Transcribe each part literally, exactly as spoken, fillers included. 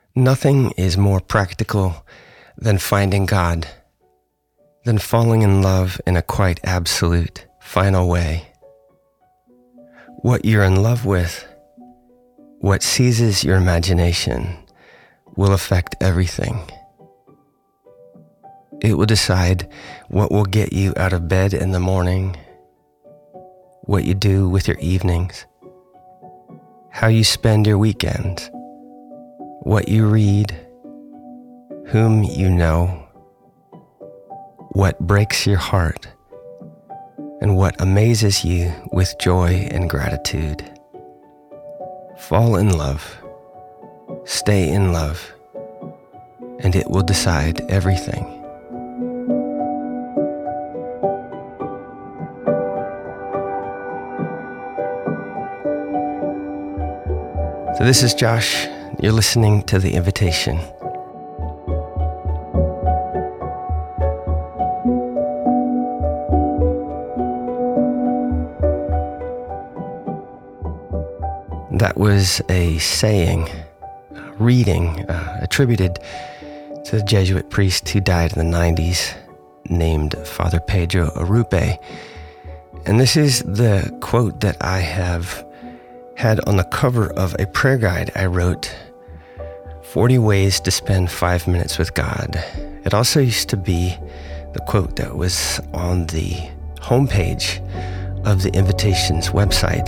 Nothing is more practical than finding God, than falling in love in a quite absolute, final way. What you're in love with, what seizes your imagination, will affect everything. It will decide what will get you out of bed in the morning, what you do with your evenings, how you spend your weekends, what you read, whom you know, what breaks your heart, and what amazes you with joy and gratitude. Fall in love, stay in love, and it will decide everything. So this is Josh. You're listening to The Invitation. That was a saying, a reading uh, attributed to the Jesuit priest who died in the nineties, named Father Pedro Arrupe. And this is the quote that I have had on the cover of a prayer guide I wrote, forty ways to spend five minutes with God. It also used to be the quote that was on the homepage of the Invitation's website.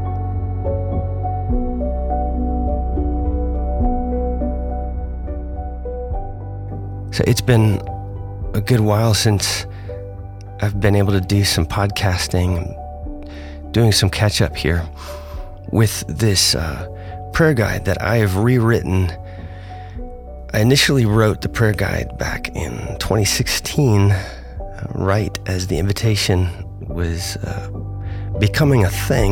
So it's been a good while since I've been able to do some podcasting, doing some catch up here with this uh, prayer guide that I have rewritten. I initially wrote the prayer guide back in twenty sixteen, uh, right as the Invitation was uh, becoming a thing.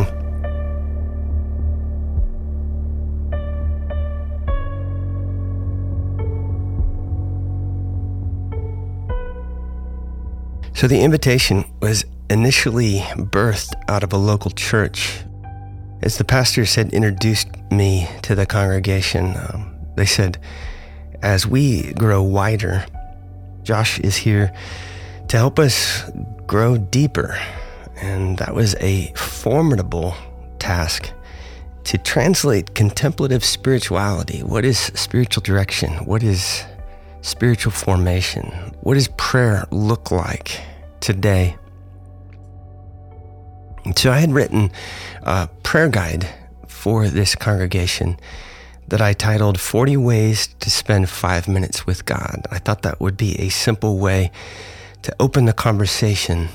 So the Invitation was initially birthed out of a local church. As the pastors had introduced me to the congregation, um, they said, as we grow wider, Josh is here to help us grow deeper. And that was a formidable task to translate contemplative spirituality. What is spiritual direction? What is spiritual formation? What does prayer look like today? So I had written a prayer guide for this congregation that I titled forty Ways to Spend Five Minutes with God. I thought that would be a simple way to open the conversation.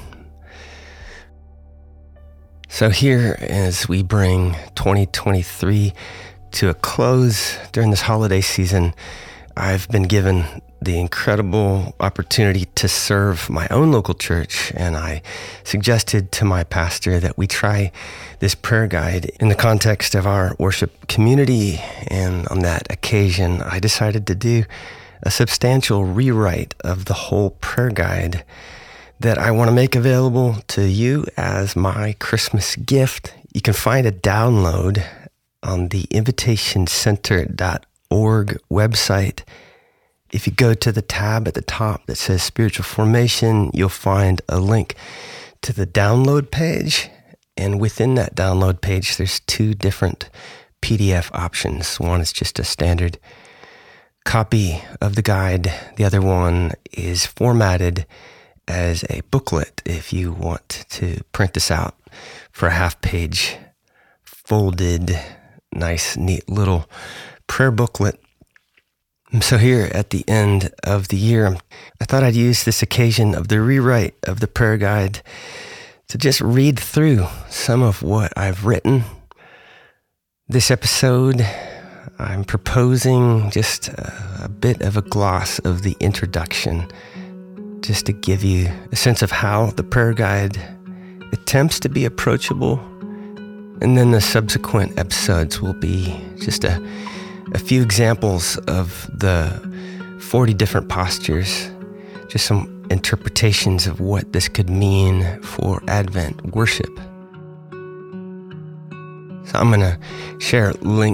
So here, as we bring twenty twenty-three to a close during this holiday season, I've been given the incredible opportunity to serve my own local church, and I suggested to my pastor that we try this prayer guide in the context of our worship community. And on that occasion, I decided to do a substantial rewrite of the whole prayer guide that I want to make available to you as my Christmas gift. You can find a download on the invitation center dot org website. If you go to the tab at the top that says Spiritual Formation, you'll find a link to the download page. And within that download page, there's two different P D F options. One is just a standard copy of the guide. The other one is formatted as a booklet if you want to print this out for a half page, folded, nice, neat little prayer booklet. So here at the end of the year, I thought I'd use this occasion of the rewrite of the prayer guide to just read through some of what I've written. This episode, I'm proposing just a, a bit of a gloss of the introduction, just to give you a sense of how the prayer guide attempts to be approachable. And then the subsequent episodes will be just a A few examples of the forty different postures, just some interpretations of what this could mean for Advent worship. So I'm going to share links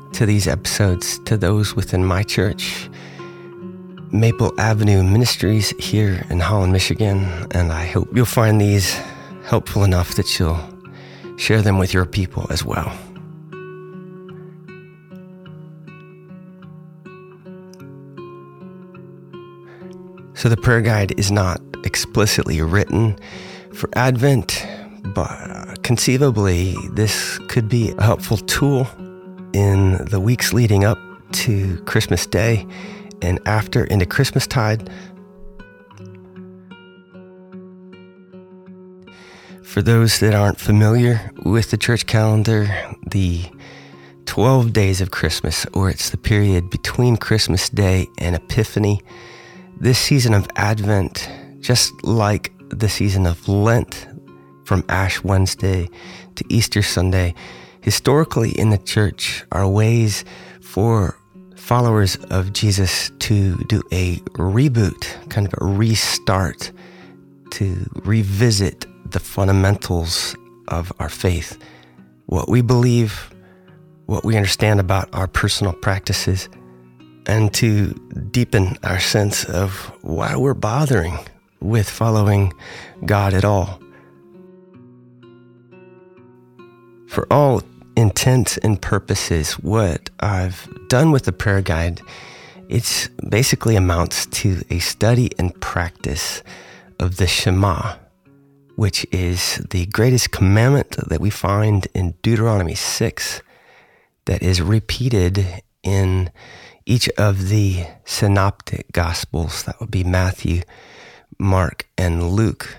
to these episodes to those within my church, Maple Avenue Ministries here in Holland, Michigan, and I hope you'll find these helpful enough that you'll share them with your people as well. So the prayer guide is not explicitly written for Advent, but conceivably this could be a helpful tool in the weeks leading up to Christmas Day and after into Christmastide. For those that aren't familiar with the church calendar, the twelve days of Christmas, or it's the period between Christmas Day and Epiphany, this season of Advent, just like the season of Lent, from Ash Wednesday to Easter Sunday, historically in the church are ways for followers of Jesus to do a reboot, kind of a restart, to revisit the fundamentals of our faith, what we believe, what we understand about our personal practices, and to deepen our sense of why we're bothering with following God at all. For all intents and purposes, what I've done with the prayer guide, it's basically amounts to a study and practice of the Shema, which is the greatest commandment that we find in Deuteronomy six, that is repeated in each of the synoptic gospels. That would be Matthew, Mark, and Luke.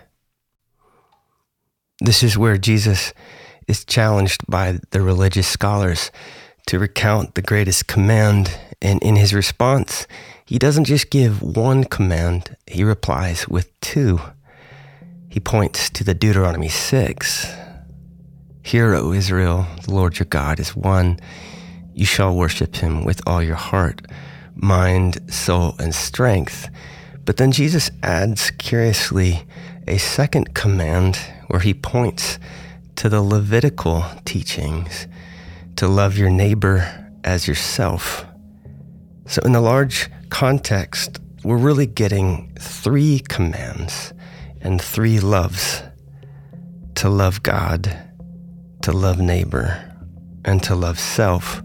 This is where Jesus is challenged by the religious scholars to recount the greatest command, and in his response, he doesn't just give one command, he replies with two. He points to the Deuteronomy six. Hear, O Israel, the Lord your God is one. You shall worship him with all your heart, mind, soul, and strength. But then Jesus adds, curiously, a second command where he points to the Levitical teachings to love your neighbor as yourself. So in the large context, we're really getting three commands and three loves: to love God, to love neighbor, and to love self.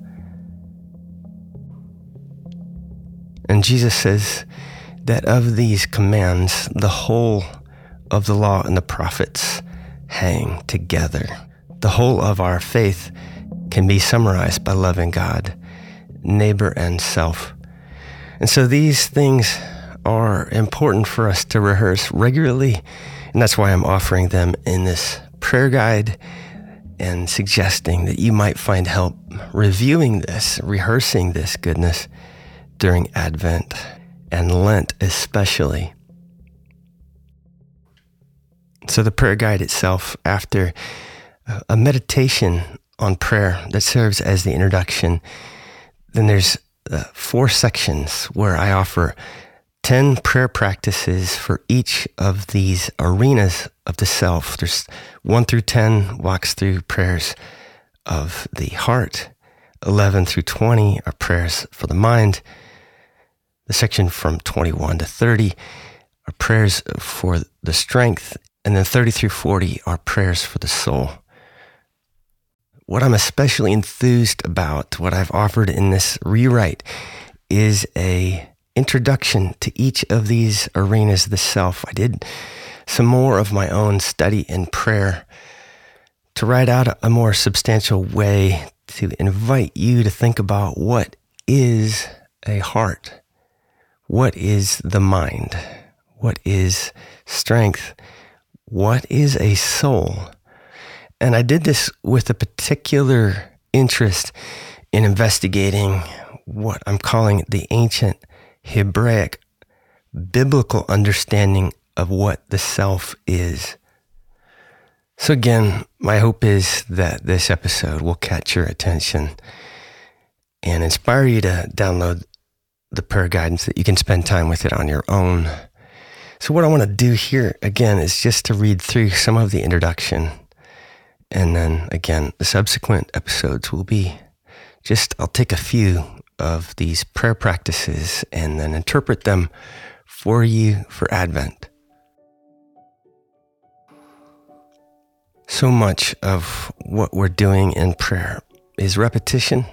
And Jesus says that of these commands, the whole of the law and the prophets hang together. The whole of our faith can be summarized by loving God, neighbor, and self. And so these things are important for us to rehearse regularly, and that's why I'm offering them in this prayer guide and suggesting that you might find help reviewing this, rehearsing this goodness during Advent and Lent especially. So the prayer guide itself, after a meditation on prayer that serves as the introduction, then there's uh, four sections where I offer ten prayer practices for each of these arenas of the self. There's one through ten walks through prayers of the heart. eleven through twenty are prayers for the mind. The section from twenty-one to thirty are prayers for the strength. And then thirty through forty are prayers for the soul. What I'm especially enthused about, what I've offered in this rewrite, is a introduction to each of these arenas of the self. I did some more of my own study and prayer to write out a more substantial way to invite you to think about what is a heart, what is the mind, what is strength, what is a soul. And I did this with a particular interest in investigating what I'm calling the ancient Hebraic biblical understanding of what the self is. So again, my hope is that this episode will catch your attention and inspire you to download the prayer guidance that you can spend time with it on your own. So what I want to do here, again, is just to read through some of the introduction. And then, again, the subsequent episodes will be Just, I'll take a few of these prayer practices and then interpret them for you for Advent. So much of what we're doing in prayer is repetition.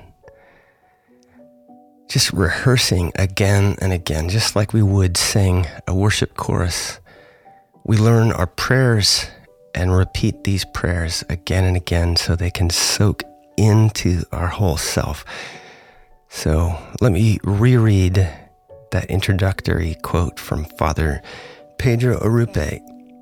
Just rehearsing again and again, just like we would sing a worship chorus. We learn our prayers and repeat these prayers again and again so they can soak into our whole self. So let me reread that introductory quote from Father Pedro Arrupe.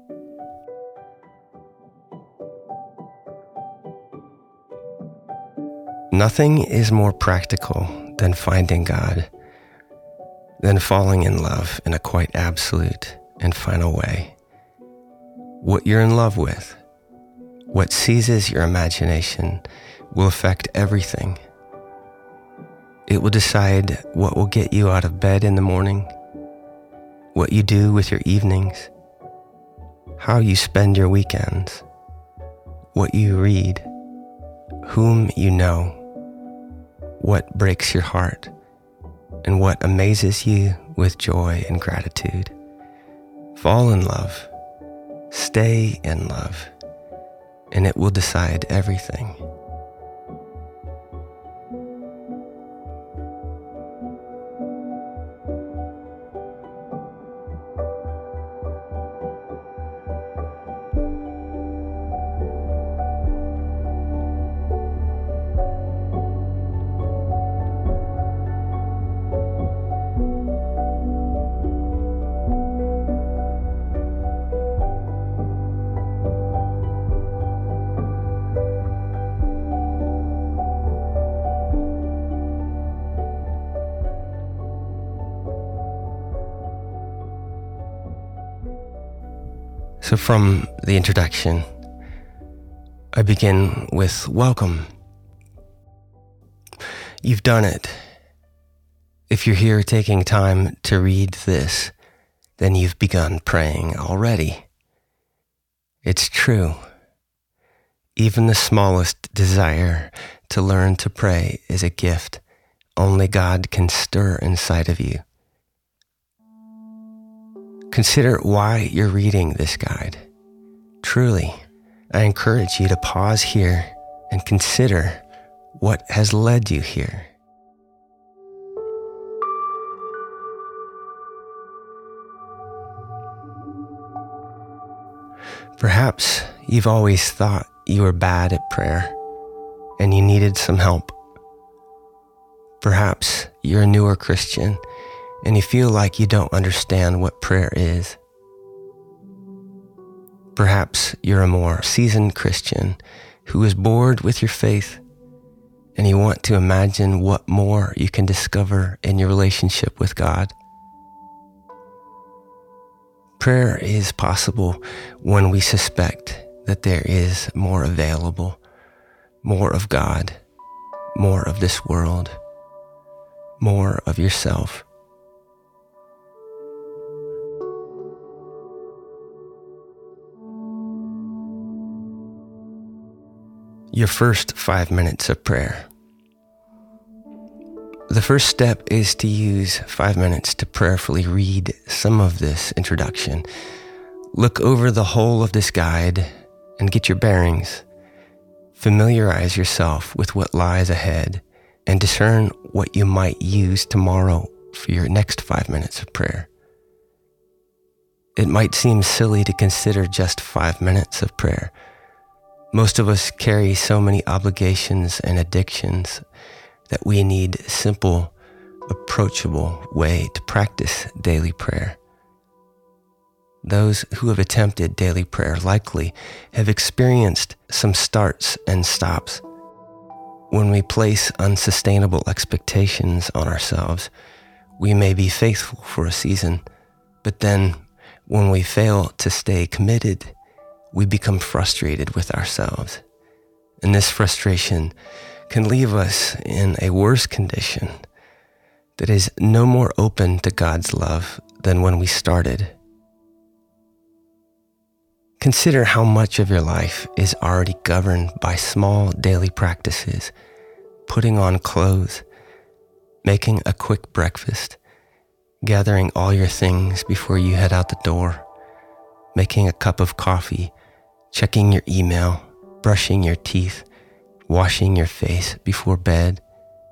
Nothing is more practical than finding God, than falling in love in a quite absolute and final way. What you're in love with, what seizes your imagination, will affect everything. It will decide what will get you out of bed in the morning, what you do with your evenings, how you spend your weekends, what you read, whom you know, what breaks your heart, and what amazes you with joy and gratitude. Fall in love, stay in love, and it will decide everything. So from the introduction, I begin with welcome. You've done it. If you're here taking time to read this, then you've begun praying already. It's true. Even the smallest desire to learn to pray is a gift only God can stir inside of you. Consider why you're reading this guide. Truly, I encourage you to pause here and consider what has led you here. Perhaps you've always thought you were bad at prayer and you needed some help. Perhaps you're a newer Christian and you feel like you don't understand what prayer is. Perhaps you're a more seasoned Christian who is bored with your faith and you want to imagine what more you can discover in your relationship with God. Prayer is possible when we suspect that there is more available, more of God, more of this world, more of yourself. Your first five minutes of prayer. The first step is to use five minutes to prayerfully read some of this introduction. Look over the whole of this guide and get your bearings. Familiarize yourself with what lies ahead and discern what you might use tomorrow for your next five minutes of prayer. It might seem silly to consider just five minutes of prayer. Most of us carry so many obligations and addictions that we need a simple, approachable way to practice daily prayer. Those who have attempted daily prayer likely have experienced some starts and stops. When we place unsustainable expectations on ourselves, we may be faithful for a season, but then when we fail to stay committed, we become frustrated with ourselves. And this frustration can leave us in a worse condition that is no more open to God's love than when we started. Consider how much of your life is already governed by small daily practices putting on clothes, making a quick breakfast, gathering all your things before you head out the door, making a cup of coffee, checking your email, brushing your teeth, washing your face before bed.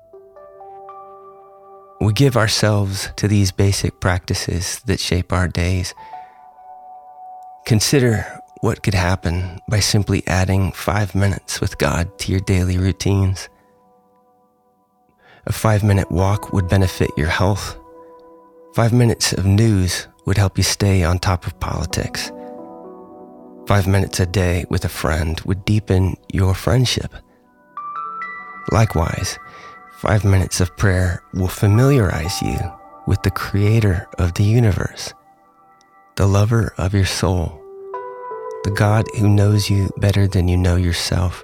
We give ourselves to these basic practices that shape our days. Consider what could happen by simply adding five minutes with God to your daily routines. A five-minute walk would benefit your health. Five minutes of news would help you stay on top of politics. Five minutes a day with a friend would deepen your friendship. Likewise, five minutes of prayer will familiarize you with the Creator of the universe, the lover of your soul, the God who knows you better than you know yourself.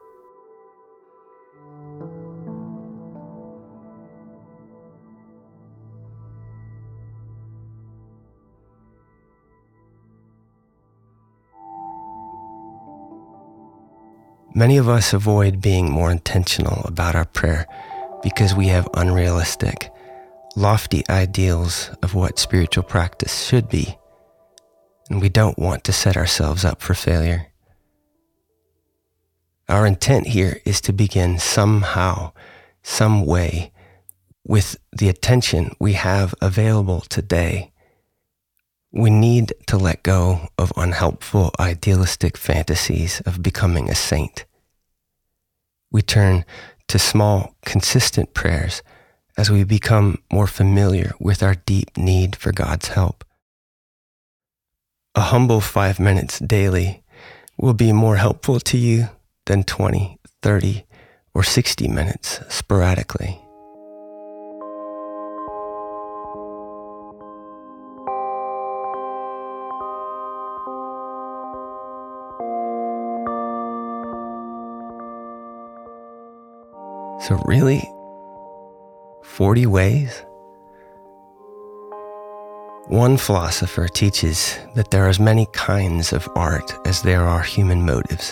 Many of us avoid being more intentional about our prayer because we have unrealistic, lofty ideals of what spiritual practice should be, and we don't want to set ourselves up for failure. Our intent here is to begin somehow, some way, with the attention we have available today. We need to let go of unhelpful, idealistic fantasies of becoming a saint. We turn to small, consistent prayers as we become more familiar with our deep need for God's help. A humble five minutes daily will be more helpful to you than twenty, thirty, or sixty minutes sporadically. So really, forty ways? One philosopher teaches that there are as many kinds of art as there are human motives.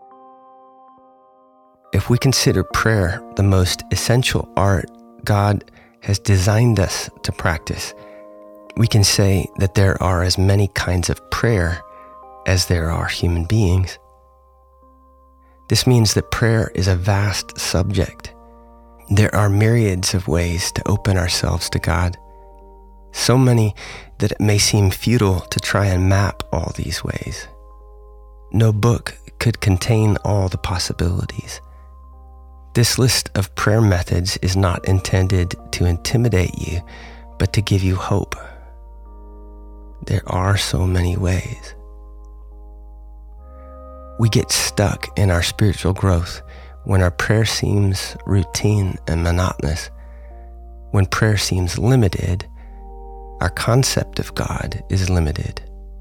If we consider prayer the most essential art God has designed us to practice, we can say that there are as many kinds of prayer as there are human beings. This means that prayer is a vast subject. There are myriads of ways to open ourselves to God, so many that it may seem futile to try and map all these ways. No book could contain all the possibilities. This list of prayer methods is not intended to intimidate you, but to give you hope. There are so many ways. We get stuck in our spiritual growth when our prayer seems routine and monotonous. When prayer seems limited, our concept of God is limited.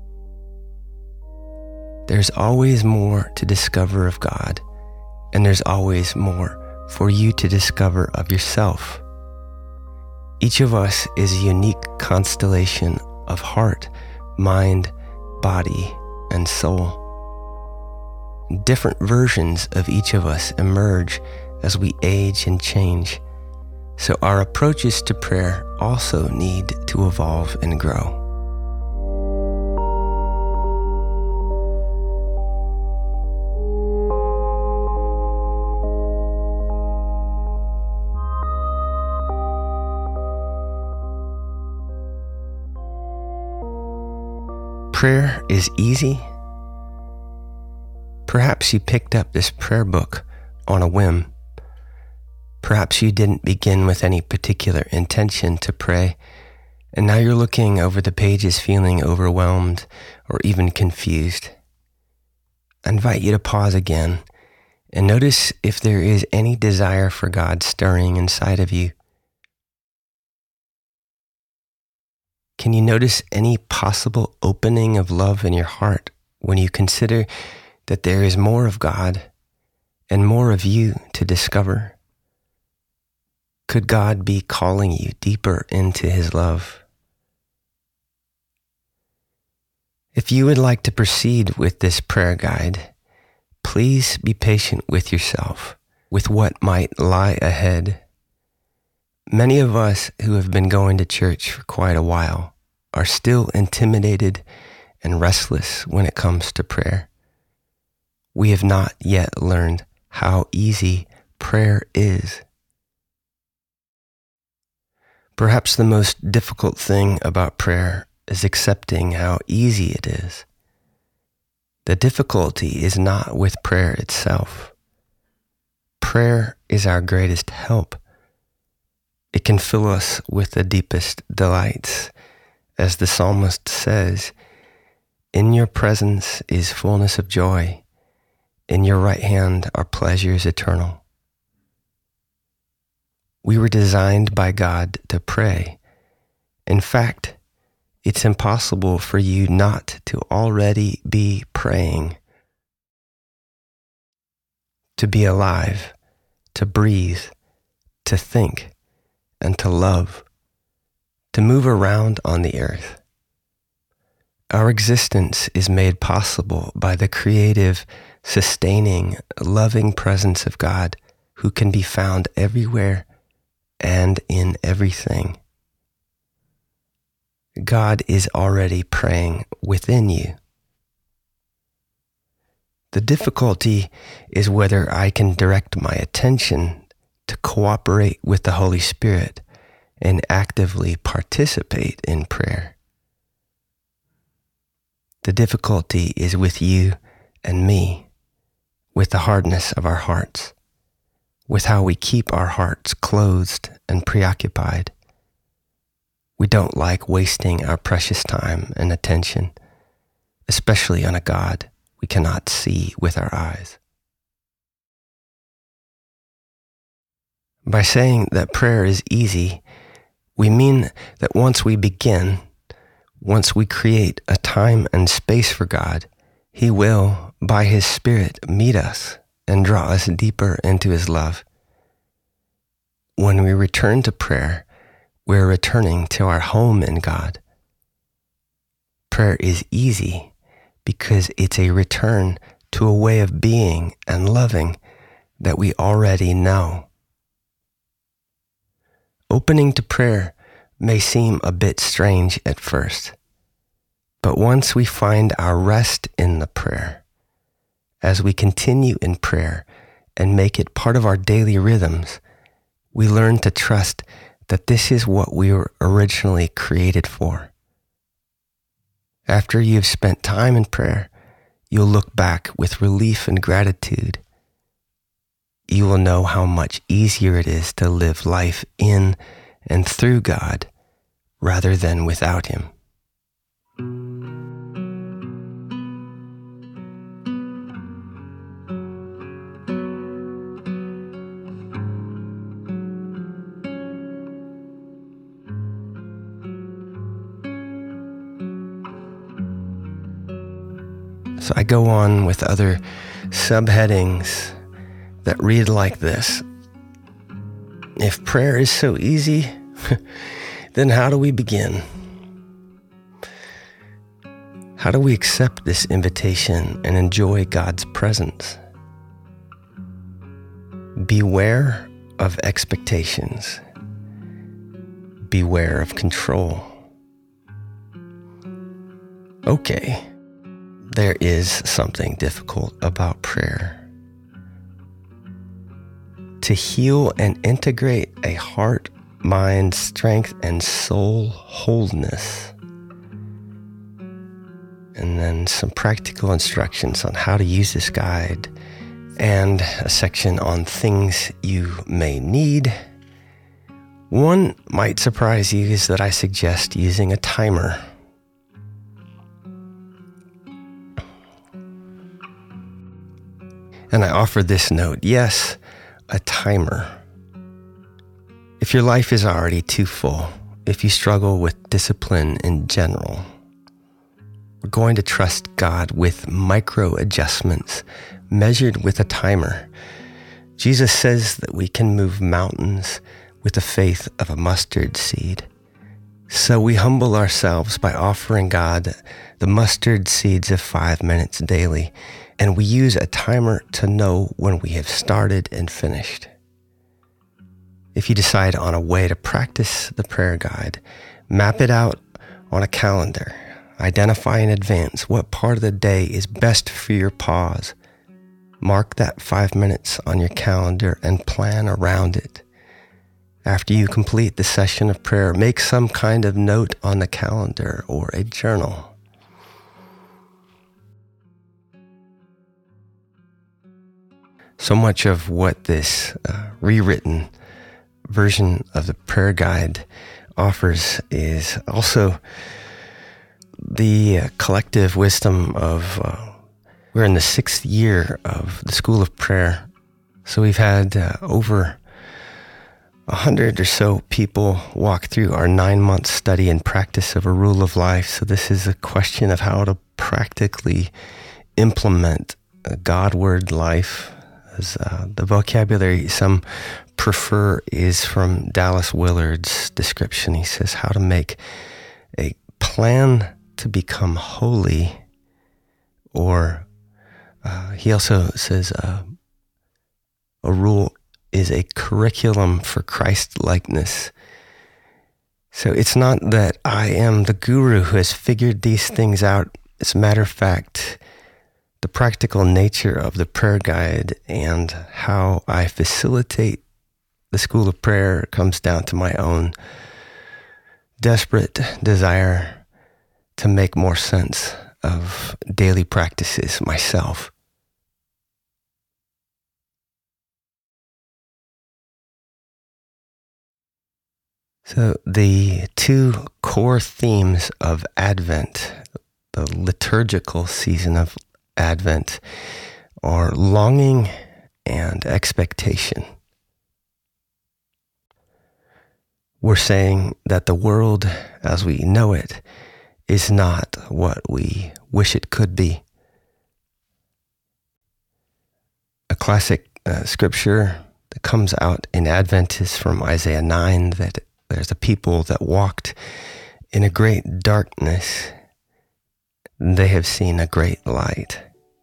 There's always more to discover of God, and there's always more for you to discover of yourself. Each of us is a unique constellation of heart, mind, body, and soul. Different versions of each of us emerge as we age and change, so our approaches to prayer also need to evolve and grow. Prayer is easy. Perhaps you picked up this prayer book on a whim. Perhaps you didn't begin with any particular intention to pray, and now you're looking over the pages feeling overwhelmed or even confused. I invite you to pause again and notice if there is any desire for God stirring inside of you. Can you notice any possible opening of love in your heart when you consider that there is more of God and more of you to discover? Could God be calling you deeper into His love? If you would like to proceed with this prayer guide, please be patient with yourself. with what might lie ahead. Many of us who have been going to church for quite a while are still intimidated and restless when it comes to prayer. We have not yet learned how easy prayer is. Perhaps the most difficult thing about prayer is accepting how easy it is. The difficulty is not with prayer itself. Prayer is our greatest help. It can fill us with the deepest delights. As the psalmist says, "In your presence is fullness of joy. In your right hand are pleasures eternal." We were designed by God to pray. In fact, it's impossible for you not to already be praying. To be alive, to breathe, to think, and to love, to move around on the earth. Our existence is made possible by the creative, sustaining, loving presence of God, who can be found everywhere and in everything. God is already praying within you. The difficulty is whether I can direct my attention to cooperate with the Holy Spirit and actively participate in prayer. The difficulty is with you and me, with the hardness of our hearts, with how we keep our hearts closed and preoccupied. We don't like wasting our precious time and attention, especially on a God we cannot see with our eyes. By saying that prayer is easy, we mean that once we begin, once we create a time and space for God, He will, by His Spirit, meet us and draw us deeper into His love. When we return to prayer, we're returning to our home in God. Prayer is easy because it's a return to a way of being and loving that we already know. Opening to prayer may seem a bit strange at first, but once we find our rest in the prayer, as we continue in prayer and make it part of our daily rhythms, we learn to trust that this is what we were originally created for. After you've spent time in prayer, you'll look back with relief and gratitude. You will know how much easier it is to live life in and through God rather than without Him. So I go on with other subheadings that read like this. If prayer is so easy, then how do we begin? How do we accept this invitation and enjoy God's presence? Beware of expectations. Beware of control. Okay. There is something difficult about prayer. To heal and integrate a heart, mind, strength, and soul wholeness. And then some practical instructions on how to use this guide, and a section on things you may need. One might surprise you is that I suggest using a timer. And I offer this note, yes, a timer. If your life is already too full, if you struggle with discipline in general, we're going to trust God with micro adjustments measured with a timer. Jesus says that we can move mountains with the faith of a mustard seed. So we humble ourselves by offering God the mustard seeds of five minutes daily, and we use a timer to know when we have started and finished. If you decide on a way to practice the prayer guide, map it out on a calendar. Identify in advance what part of the day is best for your pause. Mark that five minutes on your calendar and plan around it. After you complete the session of prayer, make some kind of note on the calendar or a journal. So much of what this uh, rewritten version of the prayer guide offers is also the uh, collective wisdom of, uh, we're in the sixth year of the School of Prayer. So we've had uh, over a hundred or so people walk through our nine-month study and practice of a rule of life. So this is a question of how to practically implement a God-word life. As, uh, the vocabulary some prefer is from Dallas Willard's description. He says how to make a plan to become holy, or uh, he also says uh, a rule is a curriculum for Christ-likeness. So it's not that I am the guru who has figured these things out. As a matter of fact, the practical nature of the prayer guide and how I facilitate the School of Prayer comes down to my own desperate desire to make more sense of daily practices myself. So the two core themes of Advent, the liturgical season of Advent, are longing and expectation. We're saying that the world as we know it is not what we wish it could be. A classic uh, scripture that comes out in Advent is from Isaiah nine, that there's a people that walked in a great darkness. They have seen a great light.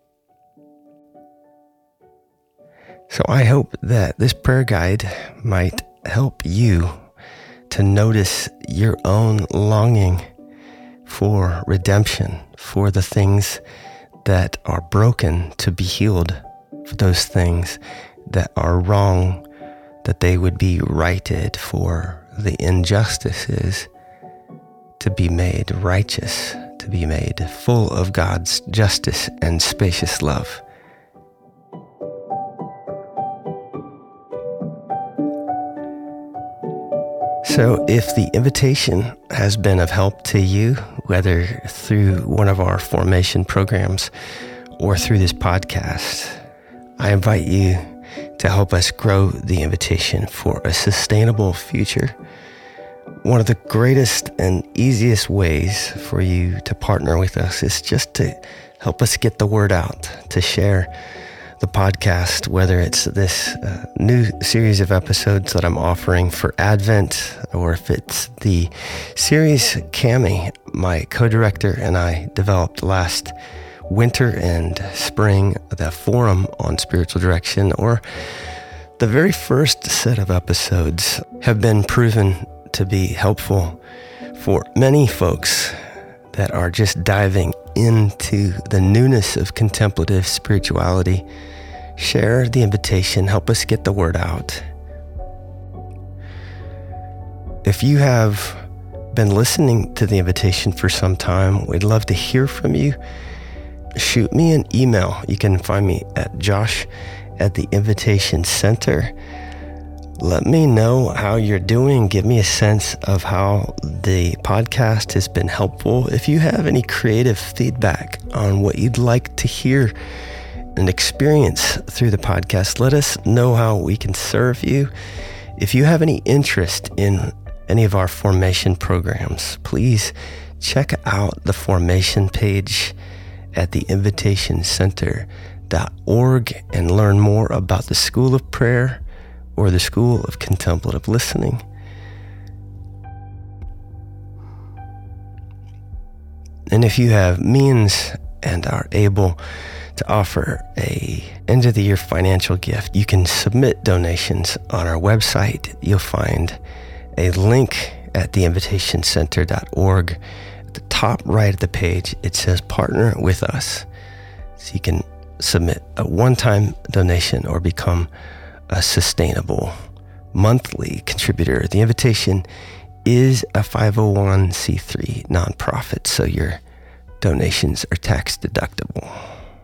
So I hope that this prayer guide might help you to notice your own longing for redemption, for the things that are broken to be healed, for those things that are wrong, that they would be righted, for the injustices to be made righteous, to be made full of God's justice and spacious love. So if the invitation has been of help to you, whether through one of our formation programs or through this podcast, I invite you to help us grow the invitation for a sustainable future. One of the greatest and easiest ways for you to partner with us is just to help us get the word out, to share the podcast, whether it's this uh, new series of episodes that I'm offering for Advent, or if it's the series Cami, my co-director, and I developed last winter and spring, the Forum on Spiritual Direction, or the very first set of episodes have been proven to be helpful for many folks that are just diving into the newness of contemplative spirituality. Share the invitation, help us get the word out. If you have been listening to the invitation for some time, we'd love to hear from you. Shoot me an email. You can find me at Josh at the Invitation Center. Let me know how you're doing. Give me a sense of how the podcast has been helpful. If you have any creative feedback on what you'd like to hear and experience through the podcast, let us know how we can serve you. If you have any interest in any of our formation programs, please check out the formation page at the invitation center dot org and learn more about the School of Prayer or the School of Contemplative Listening. And if you have means and are able to offer a end of the year financial gift, you can submit donations on our website. You'll find a link at the invitation center dot org. At the top right of the page, it says partner with us. So you can submit a one-time donation or become a sustainable monthly contributor. The Invitation is a five oh one c three nonprofit, so your donations are tax deductible.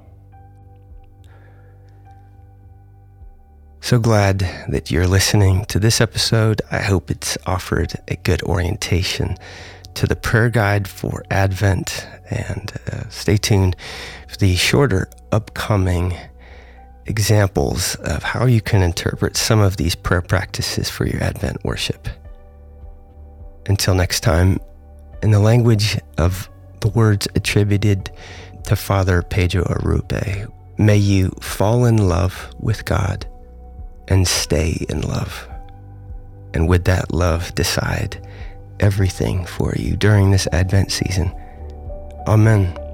So glad that you're listening to this episode. I hope it's offered a good orientation to the prayer guide for Advent, and uh, stay tuned for the shorter upcoming examples of how you can interpret some of these prayer practices for your Advent worship. Until next time, in the language of the words attributed to Father Pedro Arrupe, may you fall in love with God and stay in love. And with that love, decide everything for you during this Advent season. Amen.